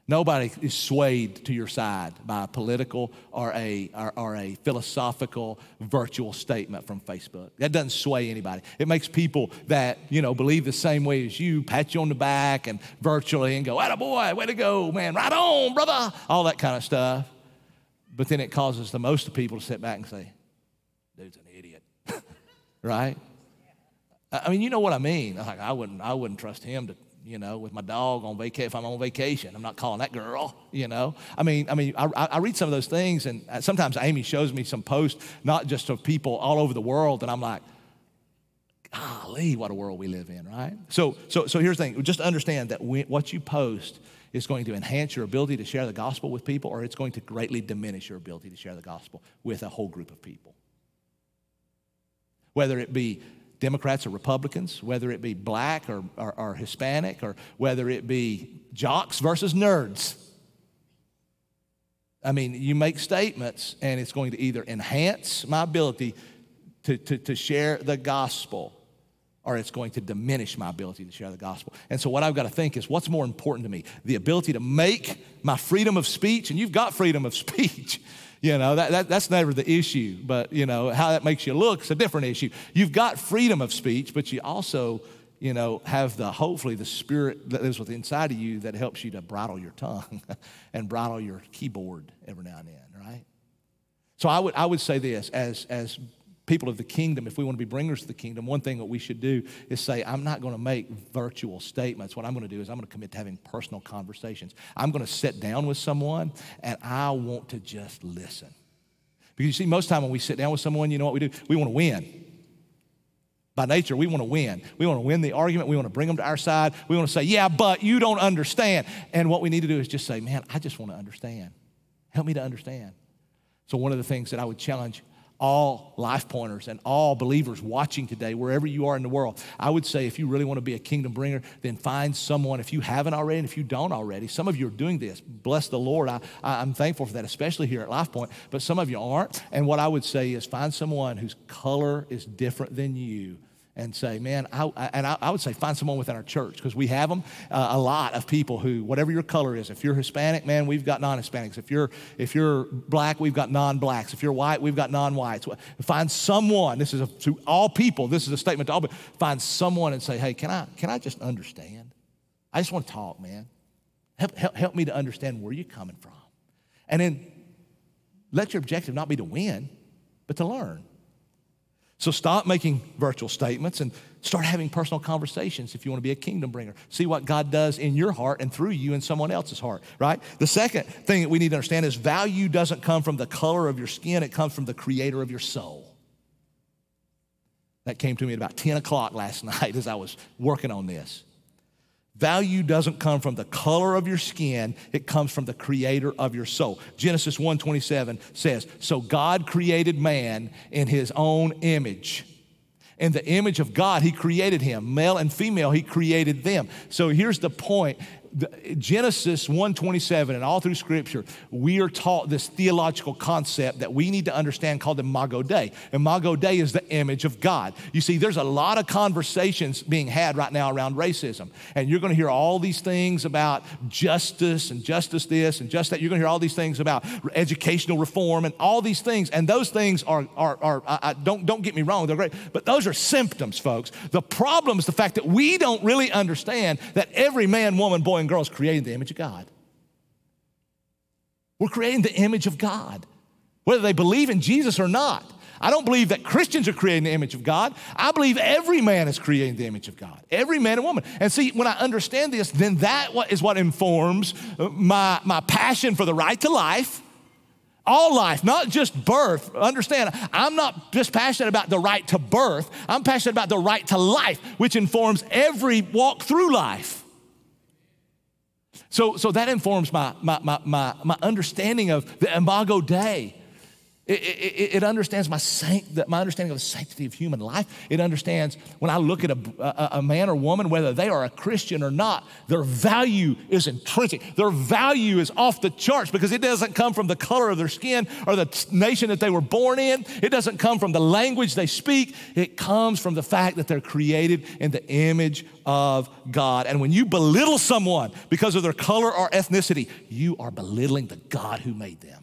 Nobody is swayed to your side by a political or a, or, or a philosophical virtual statement from Facebook. That doesn't sway anybody. It makes people that, you know, believe the same way as you pat you on the back and virtually and go, attaboy, way to go, man, right on, brother, all that kind of stuff. But then it causes the most of people to sit back and say, dude's an idiot, right? I mean, you know what I mean. Like, I wouldn't, I wouldn't trust him to, you know, with my dog on vacation. If I'm on vacation, I'm not calling that girl, you know. I mean, I mean, I, I read some of those things, and sometimes Amy shows me some posts, not just of people all over the world, and I'm like, golly, what a world we live in, right? So, so, so here's the thing. Just understand that we, what you post is going to enhance your ability to share the gospel with people, or it's going to greatly diminish your ability to share the gospel with a whole group of people. Whether it be Democrats or Republicans, whether it be black or, or, or Hispanic, or whether it be jocks versus nerds. I mean, you make statements, and it's going to either enhance my ability to, to, to share the gospel, or it's going to diminish my ability to share the gospel. And so what I've got to think is, what's more important to me? The ability to make my freedom of speech, and you've got freedom of speech. You know, that, that that's never the issue, but, you know, how that makes you look is a different issue. You've got freedom of speech, but you also, you know, have the, hopefully the spirit that lives within inside of you that helps you to bridle your tongue and bridle your keyboard every now and then, right? So I would I would say this, as as people of the kingdom, if we want to be bringers to the kingdom, one thing that we should do is say, I'm not going to make virtual statements. What I'm going to do is I'm going to commit to having personal conversations. I'm going to sit down with someone, and I want to just listen. Because you see, most time when we sit down with someone, you know what we do? We want to win. By nature, we want to win. We want to win the argument. We want to bring them to our side. We want to say, yeah, but you don't understand. And what we need to do is just say, man, I just want to understand. Help me to understand. So one of the things that I would challenge all life pointers and all believers watching today, wherever you are in the world, I would say, if you really want to be a kingdom bringer, then find someone, if you haven't already, and if you don't already. Some of you are doing this. Bless the Lord. I, I'm thankful for that, especially here at Life Point, but some of you aren't. And what I would say is, find someone whose color is different than you, and say, man, I, and I, I would say find someone within our church, because we have them, uh, a lot of people who, whatever your color is, if you're Hispanic, man, we've got non-Hispanics. If you're if you're black, we've got non-blacks. If you're white, we've got non-whites. Find someone, this is a, to all people, this is a statement to all people, find someone and say, hey, can I can I just understand? I just want to talk, man. Help, help, help me to understand where you're coming from. And then let your objective not be to win, but to learn. So stop making virtual statements and start having personal conversations if you want to be a kingdom bringer. See what God does in your heart and through you in someone else's heart, right? The second thing that we need to understand is, value doesn't come from the color of your skin. It comes from the creator of your soul. That came to me at about ten o'clock last night as I was working on this. Value doesn't come from the color of your skin. It comes from the creator of your soul. Genesis one twenty-seven says, so God created man in his own image. In the image of God, he created him. Male and female, he created them. So here's the point. Genesis one twenty-seven and all through Scripture, we are taught this theological concept that we need to understand called Imago Dei. Imago Dei is the image of God. You see, there's a lot of conversations being had right now around racism, and you're going to hear all these things about justice and justice this and just that. You're going to hear all these things about educational reform and all these things, and those things are, are, are I, I, don't, don't get me wrong, they're great, but those are symptoms, folks. The problem is the fact that we don't really understand that every man, woman, boy, and girl is created in the image of God. We're creating the image of God, whether they believe in Jesus or not. I don't believe that Christians are creating the image of God. I believe every man is creating the image of God, every man and woman. And see, when I understand this, then that is what informs my, my passion for the right to life. All life, not just birth. Understand, I'm not just passionate about the right to birth. I'm passionate about the right to life, which informs every walk through life. So, so that informs my, my, my, my, my understanding of the Imago Dei. It, it, it understands my, sanct, my understanding of the sanctity of human life. It understands when I look at a, a, a man or woman, whether they are a Christian or not, their value is intrinsic. Their value is off the charts because it doesn't come from the color of their skin or the nation that they were born in. It doesn't come from the language they speak. It comes from the fact that they're created in the image of God. And when you belittle someone because of their color or ethnicity, you are belittling the God who made them.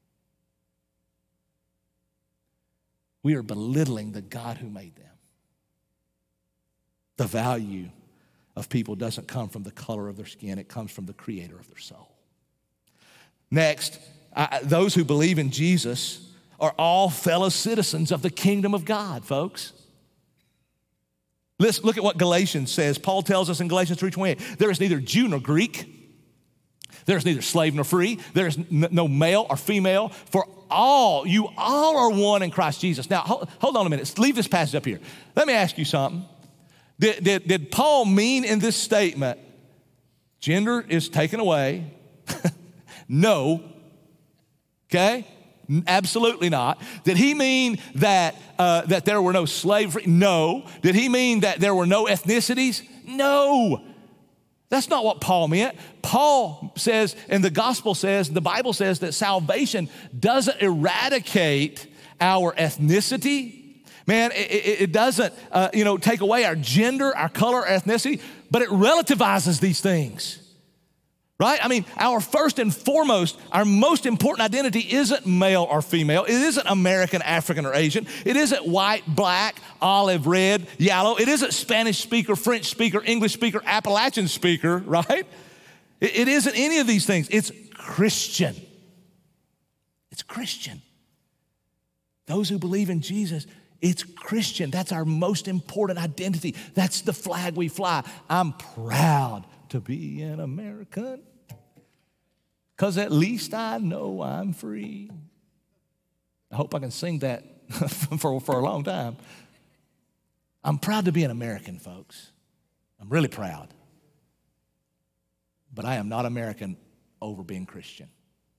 We are belittling the God who made them. The value of people doesn't come from the color of their skin. It comes from the creator of their soul. Next, I, those who believe in Jesus are all fellow citizens of the kingdom of God, folks. Let's look at what Galatians says. Paul tells us in Galatians three twenty-eight, there is neither Jew nor Greek. There is neither slave nor free. There is n- no male or female. For all, you all are one in Christ Jesus. Now, hold, hold on a minute. Leave this passage up here. Let me ask you something. Did, did, did Paul mean in this statement, gender is taken away? No. Okay? Absolutely not. Did he mean that, uh, that there were no slavery? No. Did he mean that there were no ethnicities? No. That's not what Paul meant. Paul says, and the gospel says, the Bible says that salvation doesn't eradicate our ethnicity. Man, it, it doesn't, uh, you know, take away our gender, our color, our ethnicity, but it relativizes these things, right? I mean, our first and foremost, our most important identity isn't male or female. It isn't American, African, or Asian. It isn't white, black, olive, red, yellow. It isn't Spanish speaker, French speaker, English speaker, Appalachian speaker, right? It, it isn't any of these things. It's Christian. It's Christian. Those who believe in Jesus, it's Christian. That's our most important identity. That's the flag we fly. I'm proud to be an American, because at least I know I'm free. I hope I can sing that for, for a long time. I'm proud to be an American, folks. I'm really proud. But I am not American over being Christian.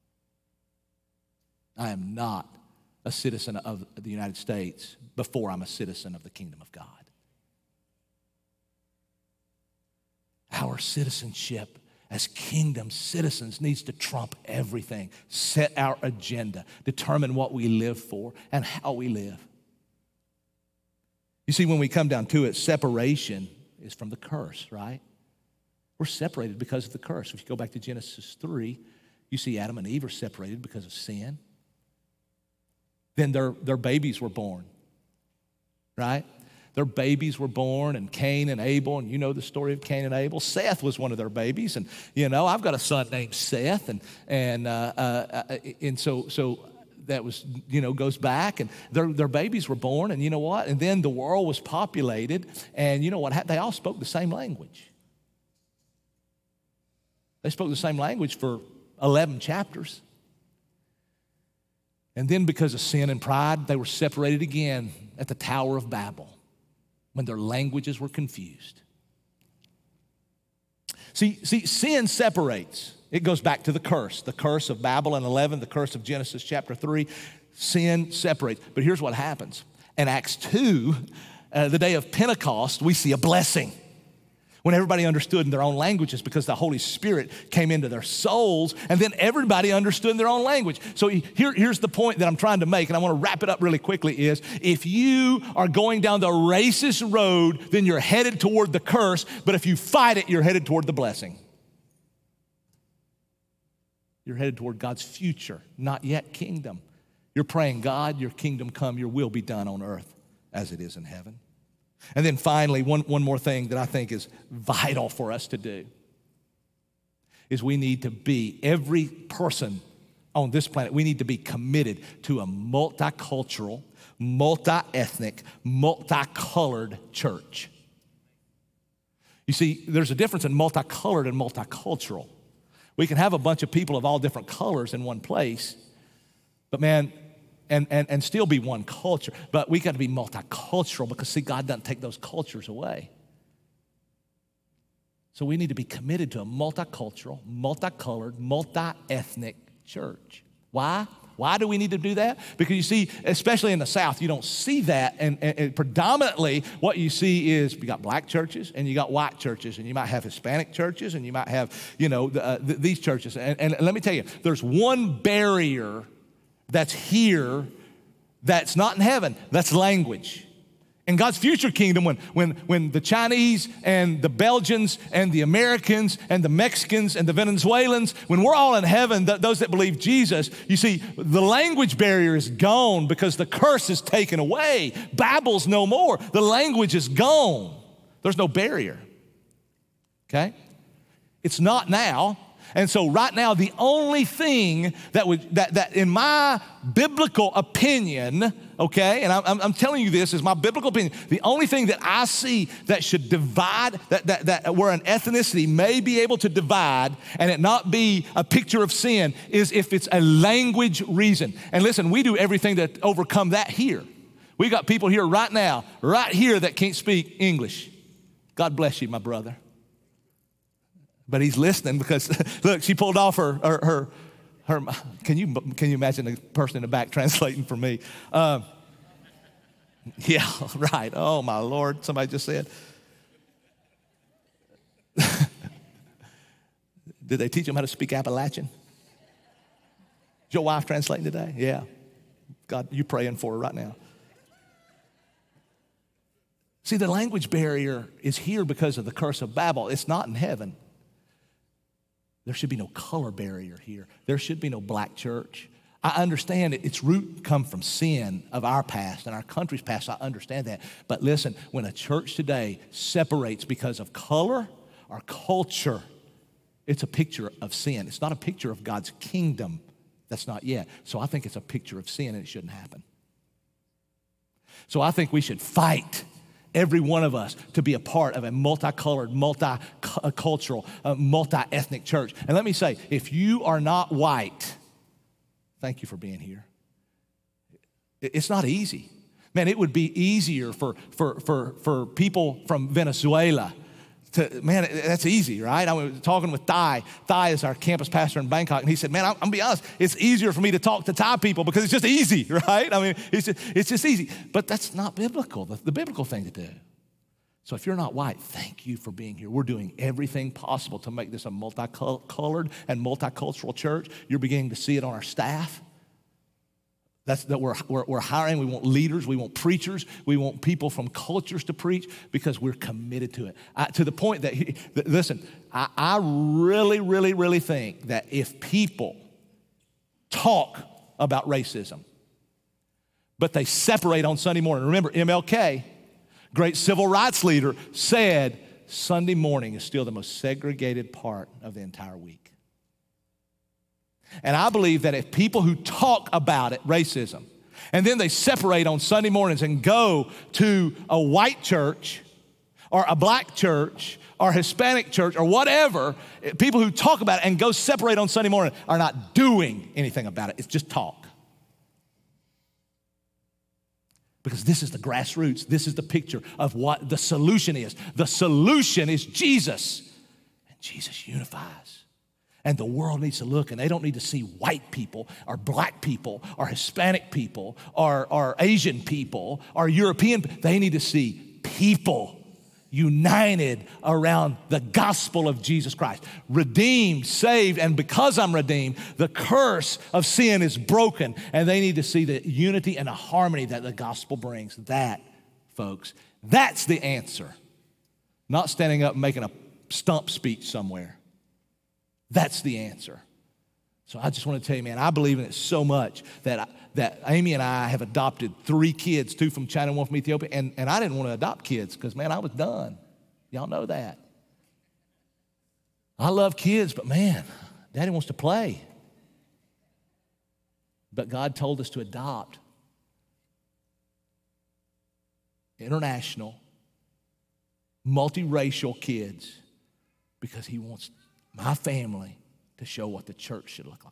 I am not a citizen of the United States before I'm a citizen of the kingdom of God. Our citizenship as kingdom citizens needs to trump everything, set our agenda, determine what we live for and how we live. You see, when we come down to it, separation is from the curse, right? We're separated because of the curse. If you go back to Genesis three, you see Adam and Eve are separated because of sin. Then their, their babies were born, right? Their babies were born, and Cain and Abel, and you know the story of Cain and Abel. Seth was one of their babies, and you know I've got a son named Seth, and and uh, uh, and so so that was you know goes back, and their their babies were born, and you know what? And then the world was populated, and you know what? They all spoke the same language. They spoke the same language for eleven chapters. And then because of sin and pride, they were separated again at the Tower of Babel, when their languages were confused. See, see, sin separates. It goes back to the curse, the curse of Babel in eleven, the curse of Genesis chapter three. Sin separates. But here's what happens. In Acts two, uh, the day of Pentecost, we see a blessing. When everybody understood in their own languages because the Holy Spirit came into their souls, and then everybody understood in their own language. So here, here's the point that I'm trying to make, and I want to wrap it up really quickly, is if you are going down the racist road, then you're headed toward the curse, but if you fight it, you're headed toward the blessing. You're headed toward God's future, not yet kingdom. You're praying, God, your kingdom come, your will be done on earth as it is in heaven. And then finally, one, one more thing that I think is vital for us to do is we need to be, every person on this planet, we need to be committed to a multicultural, multi-ethnic, multicolored church. You see, there's a difference in multicolored and multicultural. We can have a bunch of people of all different colors in one place, but man, And, and, and still be one culture. But we got to be multicultural because, see, God doesn't take those cultures away. So we need to be committed to a multicultural, multicolored, multi-ethnic church. Why? Why do we need to do that? Because you see, especially in the South, you don't see that. And, and, and predominantly what you see is you got black churches and you got white churches, and you might have Hispanic churches and you might have, you know, the, uh, th- these churches. And, and let me tell you, there's one barrier that's here that's not in heaven. That's language. In God's future kingdom, when, when, when the Chinese and the Belgians and the Americans and the Mexicans and the Venezuelans, when we're all in heaven, th- those that believe Jesus, you see, the language barrier is gone because the curse is taken away. Babel's no more. The language is gone. There's no barrier, okay? It's not now. And so right now, the only thing that would, that, that in my biblical opinion, okay, and I'm, I'm telling you this is my biblical opinion, the only thing that I see that should divide, that, that, that where an ethnicity may be able to divide and it not be a picture of sin is if it's a language reason. And listen, we do everything to overcome that here. We got people here right now, right here that can't speak English. God bless you, my brother. But he's listening because, look, she pulled off her, her, her, her can you, can you imagine the person in the back translating for me? Um, yeah, right. Oh, my Lord, somebody just said. Did they teach him how to speak Appalachian? Is your wife translating today? Yeah. God, you praying for her right now. See, the language barrier is here because of the curse of Babel. It's not in heaven. There should be no color barrier here. There should be no black church. I understand it, its root come from sin of our past and our country's past. I understand that. But listen, when a church today separates because of color or culture, it's a picture of sin. It's not a picture of God's kingdom. That's not yet. So I think it's a picture of sin and it shouldn't happen. So I think we should fight, every one of us, to be a part of a multicolored, multicultural, uh, multi-ethnic church. And let me say, if you are not white, thank you for being here. It's not easy. Man, it would be easier for, for, for, for people from Venezuela to, man, that's easy, right? I was talking with Thai. Thai is our campus pastor in Bangkok, and he said, man, I'm, I'm gonna be honest, it's easier for me to talk to Thai people because it's just easy, right? I mean, it's just, it's just easy. But that's not biblical, the, the biblical thing to do. So if you're not white, thank you for being here. We're doing everything possible to make this a multicolored and multicultural church. You're beginning to see it on our staff. That's that we're, we're, we're hiring. We want leaders. We want preachers. We want people from cultures to preach because we're committed to it. I, to the point that, he, that listen, I, I really, really, really think that if people talk about racism, but they separate on Sunday morning. Remember, M L K, great civil rights leader, said Sunday morning is still the most segregated part of the entire week. And I believe that if people who talk about it, racism, and then they separate on Sunday mornings and go to a white church or a black church or Hispanic church or whatever, people who talk about it and go separate on Sunday morning are not doing anything about it. It's just talk. Because this is the grassroots. This is the picture of what the solution is. The solution is Jesus. And Jesus unifies. And the world needs to look, and they don't need to see white people or black people or Hispanic people or, or Asian people or European. They need to see people united around the gospel of Jesus Christ. Redeemed, saved, and because I'm redeemed, the curse of sin is broken, and they need to see the unity and the harmony that the gospel brings. That, folks, that's the answer. Not standing up and making a stump speech somewhere. That's the answer. So I just want to tell you, man, I believe in it so much that I, that Amy and I have adopted three kids, two from China, one from Ethiopia, and, and I didn't want to adopt kids because, man, I was done. Y'all know that. I love kids, but, man, Daddy wants to play. But God told us to adopt international, multiracial kids because he wants my family to show what the church should look like.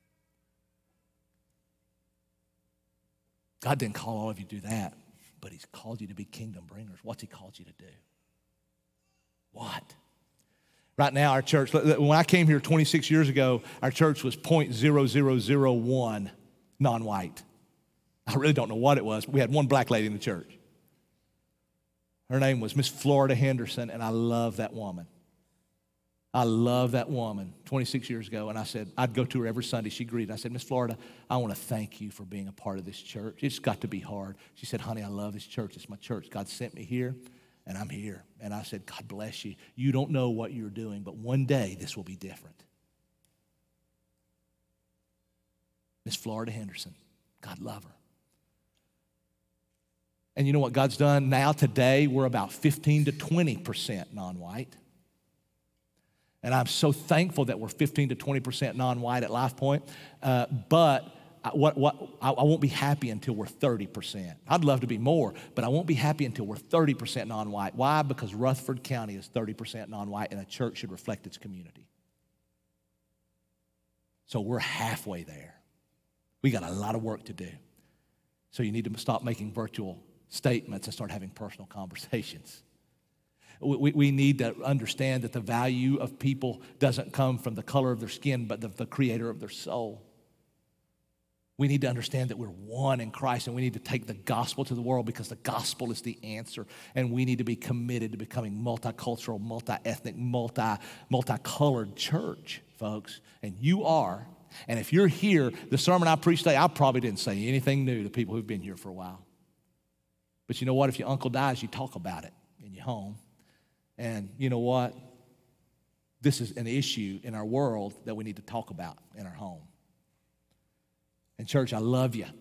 God didn't call all of you to do that, but he's called you to be kingdom bringers. What's he called you to do? What? Right now, our church, when I came here twenty-six years ago, our church was zero point zero zero zero one. non-white. I really don't know what it was, but we had one black lady in the church. Her name was Miss Florida Henderson, and I love that woman. I love that woman twenty-six years ago, and I said, I'd go to her every Sunday. She greeted. I said, Miss Florida, I want to thank you for being a part of this church. It's got to be hard. She said, honey, I love this church. It's my church. God sent me here, and I'm here. And I said, God bless you. You don't know what you're doing, but one day this will be different. Miss Florida Henderson, God love her. And you know what God's done now today? We're about fifteen to twenty percent non-white. And I'm so thankful that we're fifteen to twenty percent non-white at LifePoint. Uh, but I, what, what, I, I won't be happy until we're thirty percent. I'd love to be more, but I won't be happy until we're thirty percent non-white. Why? Because Rutherford County is thirty percent non-white, and a church should reflect its community. So we're halfway there. We got a lot of work to do. So you need to stop making virtual statements and start having personal conversations. We, we need to understand that the value of people doesn't come from the color of their skin, but the, the creator of their soul. We need to understand that we're one in Christ, and we need to take the gospel to the world because the gospel is the answer. And we need to be committed to becoming multicultural, multi-ethnic, multi, multicolored church, folks. And you are. And if you're here, the sermon I preached today, I probably didn't say anything new to people who've been here for a while. But you know what? If your uncle dies, you talk about it in your home. And you know what? This is an issue in our world that we need to talk about in our home. And church, I love you.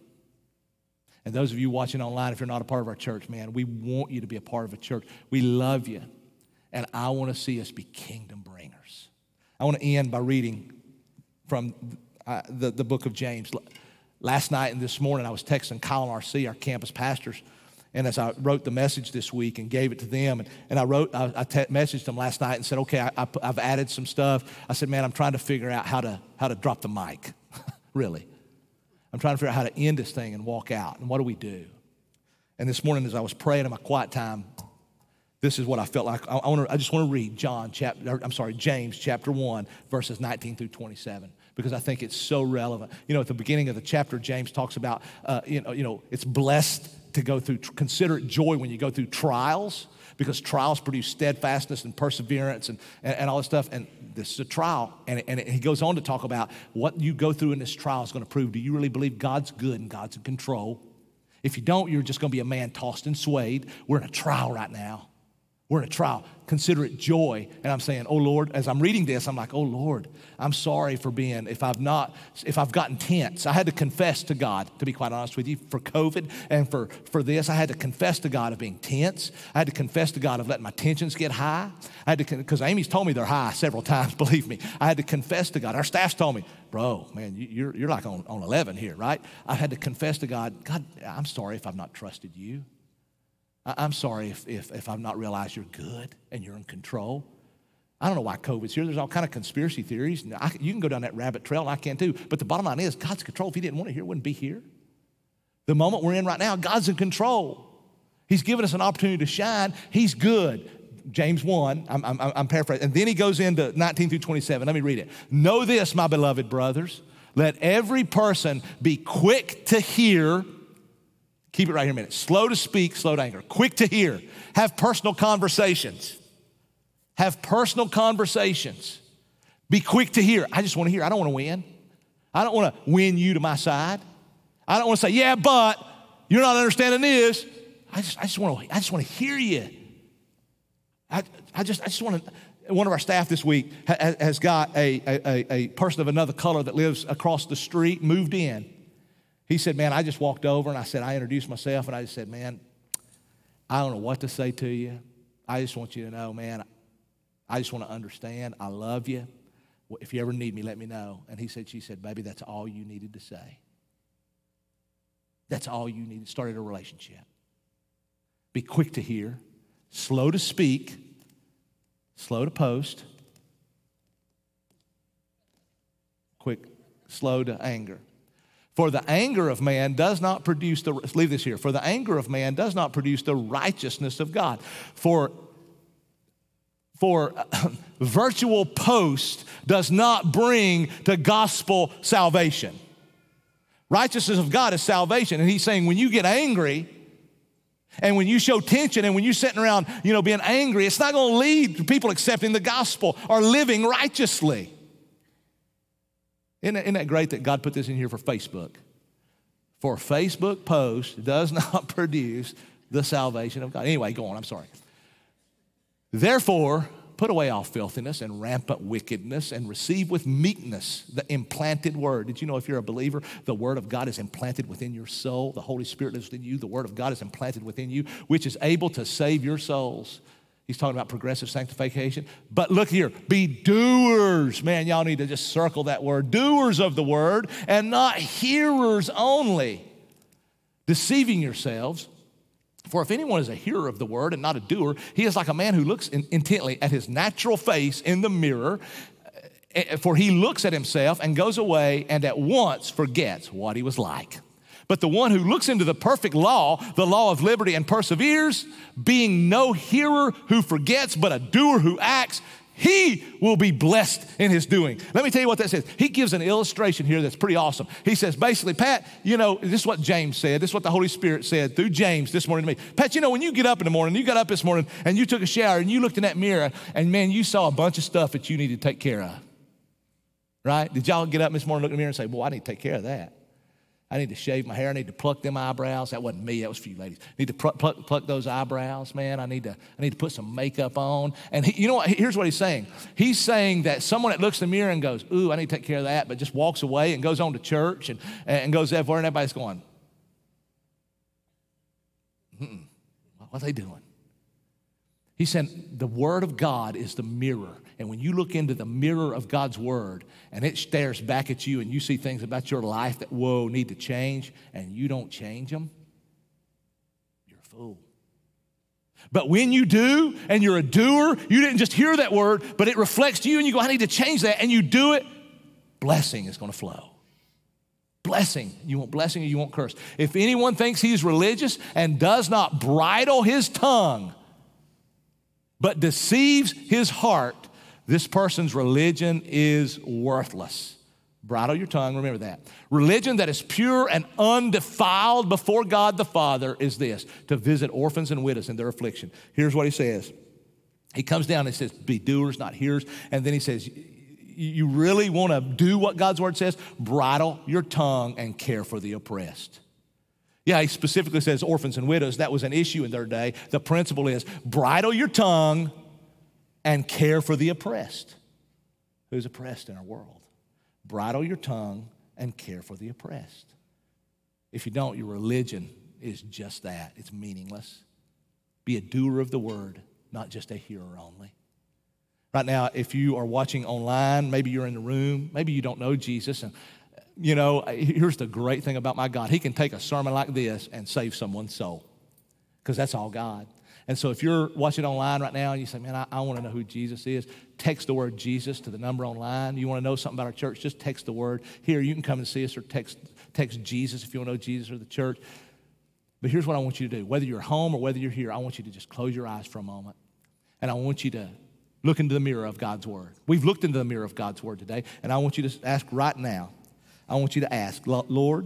And those of you watching online, if you're not a part of our church, man, we want you to be a part of a church. We love you. And I want to see us be kingdom bringers. I want to end by reading from uh, the, the book of James. Last night and this morning, I was texting Kyle and R C, our campus pastors. And as I wrote the message this week and gave it to them, and, and I wrote, I, I te- messaged them last night and said, okay, I, I, I've added some stuff. I said, man, I'm trying to figure out how to how to drop the mic, really. I'm trying to figure out how to end this thing and walk out. And what do we do? And this morning, as I was praying in my quiet time, this is what I felt like. I, I, wanna, I just want to read John chapter. I'm sorry, James chapter one, verses nineteen through twenty-seven, because I think it's so relevant. You know, at the beginning of the chapter, James talks about, uh, you know, you know, it's blessed to go through, consider it joy when you go through trials, because trials produce steadfastness and perseverance and, and, and all this stuff. And this is a trial. And, and he goes on to talk about what you go through in this trial is going to prove. Do you really believe God's good and God's in control? If you don't, you're just going to be a man tossed and swayed. We're in a trial right now. We're in a trial. Consider it joy. And I'm saying, oh, Lord, as I'm reading this, I'm like, oh, Lord, I'm sorry for being, if I've not, if I've gotten tense. I had to confess to God, to be quite honest with you, for COVID and for, for this. I had to confess to God of being tense. I had to confess to God of letting my tensions get high. I had to, because Amy's told me they're high several times, believe me. I had to confess to God. Our staff's told me, bro, man, you're, you're like on, on eleven here, right? I had to confess to God, God, I'm sorry if I've not trusted you. I'm sorry if, if, if I've not realized you're good and you're in control. I don't know why COVID's here. There's all kind of conspiracy theories. I, you can go down that rabbit trail, and I can too. But the bottom line is, God's in control. If he didn't want it here, it wouldn't be here. The moment we're in right now, God's in control. He's given us an opportunity to shine. He's good. James one, I'm, I'm, I'm paraphrasing. And then he goes into nineteen through twenty-seven. Let me read it. Know this, my beloved brothers. Let every person be quick to hear. Keep it right here a minute. Slow to speak, slow to anger. Quick to hear. Have personal conversations. Have personal conversations. Be quick to hear. I just want to hear. I don't want to win. I don't want to win you to my side. I don't want to say, yeah, but you're not understanding this. I just, I just want to, I just want to hear you. I, I just, I just want to. One of our staff this week has, has got a, a, a person of another color that lives across the street, moved in. He said, man, I just walked over and I said, I introduced myself and I just said, man, I don't know what to say to you. I just want you to know, man, I just want to understand. I love you. If you ever need me, let me know. And he said, she said, baby, that's all you needed to say. That's all you needed. Started a relationship. Be quick to hear, slow to speak, slow to post, quick, slow to anger. For the anger of man does not produce the, leave this here, for the anger of man does not produce the righteousness of God. For, for virtual post does not bring to gospel salvation. Righteousness of God is salvation. And he's saying when you get angry and when you show tension and when you're sitting around, you know, being angry, it's not going to lead to people accepting the gospel or living righteously. Isn't that, isn't that great that God put this in here for Facebook? For a Facebook post does not produce the salvation of God. Anyway, go on, I'm sorry. Therefore, put away all filthiness and rampant wickedness and receive with meekness the implanted word. Did you know if you're a believer, the word of God is implanted within your soul? The Holy Spirit lives within you. The word of God is implanted within you, which is able to save your souls. He's talking about progressive sanctification. But look here, be doers. Man, y'all need to just circle that word. Doers of the word and not hearers only, deceiving yourselves. For if anyone is a hearer of the word and not a doer, he is like a man who looks in, intently at his natural face in the mirror. For he looks at himself and goes away and at once forgets what he was like. But the one who looks into the perfect law, the law of liberty, and perseveres, being no hearer who forgets, but a doer who acts, he will be blessed in his doing. Let me tell you what that says. He gives an illustration here that's pretty awesome. He says, basically, Pat, you know, this is what James said. This is what the Holy Spirit said through James this morning to me. Pat, you know, when you get up in the morning, you got up this morning and you took a shower and you looked in that mirror and, man, you saw a bunch of stuff that you needed to take care of. Right? Did y'all get up this morning, look in the mirror and say, boy, I need to take care of that. I need to shave my hair. I need to pluck them eyebrows. That wasn't me. That was for you ladies. I need to pluck, pluck, pluck those eyebrows, man. I need to I need to put some makeup on. And he, you know what? Here's what he's saying. He's saying that someone that looks in the mirror and goes, ooh, I need to take care of that, but just walks away and goes on to church and, and goes everywhere, and everybody's going, Mm-mm. What are they doing? He said the word of God is the mirror. And when you look into the mirror of God's word and it stares back at you and you see things about your life that, whoa, need to change, and you don't change them, you're a fool. But when you do and you're a doer, you didn't just hear that word, but it reflects to you and you go, I need to change that, and you do it, blessing is going to flow. Blessing. You want blessing or you want curse. If anyone thinks he's religious and does not bridle his tongue, but deceives his heart, this person's religion is worthless. Bridle your tongue, remember that. Religion that is pure and undefiled before God the Father is this, to visit orphans and widows in their affliction. Here's what he says. He comes down and says, be doers, not hearers. And then he says, you really want to do what God's word says? Bridle your tongue and care for the oppressed. Yeah, he specifically says orphans and widows. That was an issue in their day. The principle is bridle your tongue and care for the oppressed. Who's oppressed in our world? Bridle your tongue and care for the oppressed. If you don't, your religion is just that. It's meaningless. Be a doer of the word, not just a hearer only. Right now, if you are watching online, maybe you're in the room, maybe you don't know Jesus, and you know, here's the great thing about my God. He can take a sermon like this and save someone's soul, because that's all God. And so if you're watching online right now and you say, man, I, I want to know who Jesus is, text the word Jesus to the number online. You want to know something about our church, just text the word. Here, you can come and see us, or text, text Jesus if you want to know Jesus or the church. But here's what I want you to do. Whether you're home or whether you're here, I want you to just close your eyes for a moment. And I want you to look into the mirror of God's word. We've looked into the mirror of God's word today, and I want you to ask right now, I want you to ask, Lord,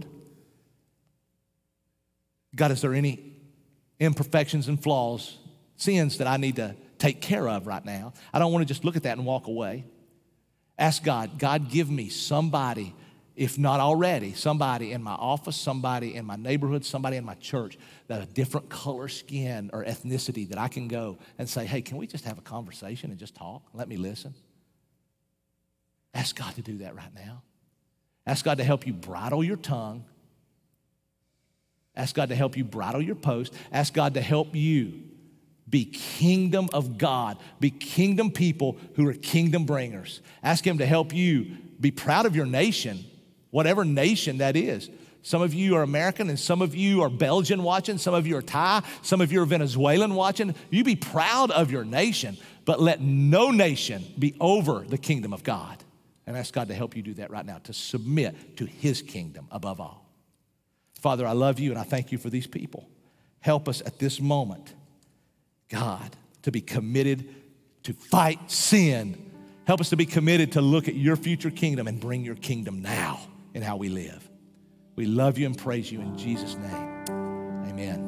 God, is there any imperfections and flaws, sins that I need to take care of right now? I don't want to just look at that and walk away. Ask God, God, give me somebody, if not already, somebody in my office, somebody in my neighborhood, somebody in my church that a different color skin or ethnicity that I can go and say, hey, can we just have a conversation and just talk? Let me listen. Ask God to do that right now. Ask God to help you bridle your tongue. Ask God to help you bridle your post. Ask God to help you be kingdom of God. Be kingdom people who are kingdom bringers. Ask Him to help you be proud of your nation, whatever nation that is. Some of you are American and some of you are Belgian watching. Some of you are Thai. Some of you are Venezuelan watching. You be proud of your nation, but let no nation be over the kingdom of God. And ask God to help you do that right now, to submit to His kingdom above all. Father, I love you and I thank you for these people. Help us at this moment, God, to be committed to fight sin. Help us to be committed to look at your future kingdom and bring your kingdom now in how we live. We love you and praise you in Jesus' name. Amen.